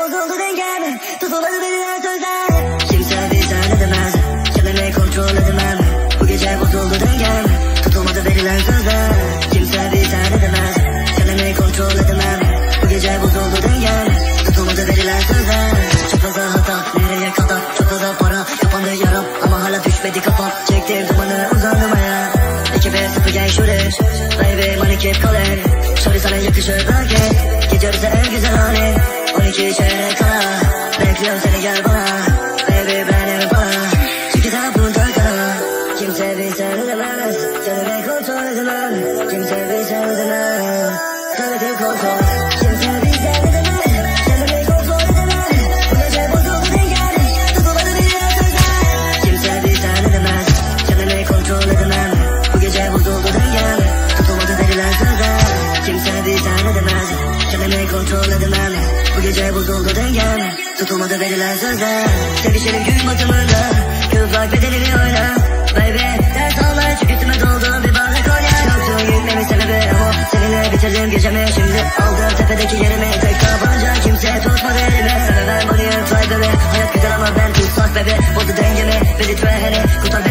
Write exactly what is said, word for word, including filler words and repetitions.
bozuldu dengem. Tutulmadı verilen sözler. Kimse bize ne demez. Kendimi kontrol edemem. Bu gece bozuldu dengem. Tutulmadı verilen sözler. Kimse bize ne demez. Kendimi kontrol edemem. Bu gece bozuldu dengem. Tutulmadı verilen sözler. Çok fazla hata nereye kadar. Çok fazla para yapandı yaram. Ama hala düşmedi kafam. Çektim dumanı uzandım ayağa. iki bir sıfır gel şuraya. Baby money keep calling. Şöyle sana yakışır belki. Gidiyoruz en güzel hali. on iki çeyrek kala. Bekliyorum seni gel bana. Baby benim bana. Çünkü sen burada kala. Kimse bize ne demez. Kendimi kontrol edemem. Kimse bize ne demez. Kendimi kontrol. Kimse bize ne demez. Kendimi kontrol edemem. Bu gece bozuldu dengem. Tutulmadı verilen sözler. Kimse bize ne demez. Kendimi kontrol edemem. Bu gece bozuldu dengem. Tutulmadı verilen sözler. Kimse bize ne demez. Kendimi kontrol edemem. Bu gece bozuldu dengem. Tutulmadı verilen sözler. Sevişelim gün batımında. Kızlar bedenini oyna. Baby ders almaya çünkü üstüme doldu bir bardak konya. Yoktu gitmemin sebebi ama seninle bitirdim gecemi. Şimdi aldım tepedeki yerimi. Tek tabanca kimse tutmadı elimi. Sana ben bunu fly baby. Hayat güzel ama ben tutsak bebe. Bozdu dengemi. Bizi tüveheni kurtar